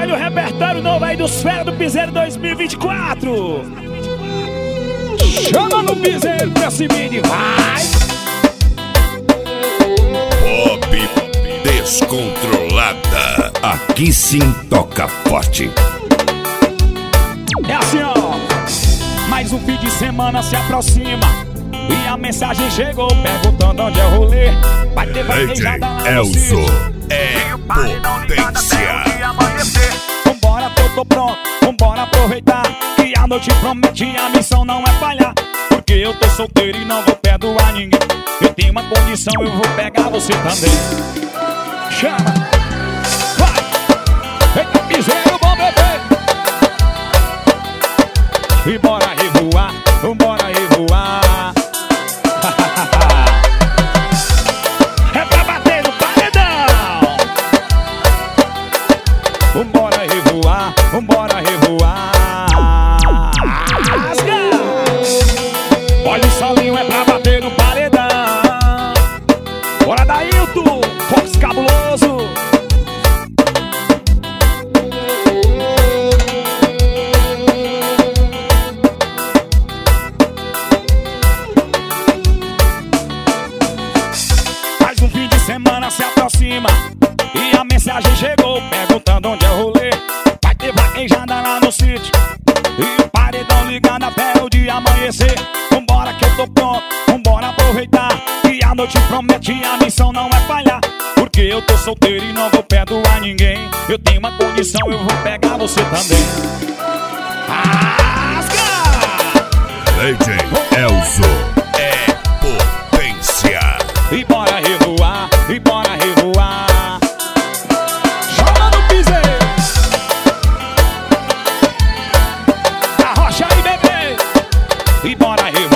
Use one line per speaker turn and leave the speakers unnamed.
Vai no repertório novo aí dos Fera do Piseiro 2024. Chama no piseiro pra cima e vai.
Pop descontrolada. Aqui sim toca forte.
É assim, ó. Mais um fim de semana se aproxima e a mensagem chegou perguntando onde é o rolê. Vai ter vaquejada lá no
Elzo
sítio.
é potência.
Vambora que eu tô pronto, vambora aproveitar que a noite promete e a missão não é falhar. Porque eu tô solteiro e não vou perdoar ninguém. Eu tenho uma condição, eu vou pegar você também. Chama, vai, eita piseiro, bom bebê. E bora revoar, vambora revoar. É pra bater no paredão. Vambora revoar, vambora revoar. Rasga! Olha o solinho, é pra bater no paredão. Bora Dailton, Fox Cabuloso. Mais um fim de semana se aproxima e a mensagem chegou perguntando onde é o rolê. Vai ter vaquejada lá no sítio e o paredão ligado até o dia amanhecer. Vambora que eu tô pronto, vambora aproveitar que a noite promete e a missão não é falhar. Porque eu tô solteiro e não vou perdoar ninguém. Eu tenho uma condição, eu vou pegar você também. Rasga!
DJ Elzo é potência.
E bora revoar, e bora revoar. Chama no piseiro. Arrocha aí, bebê. E bora revoar.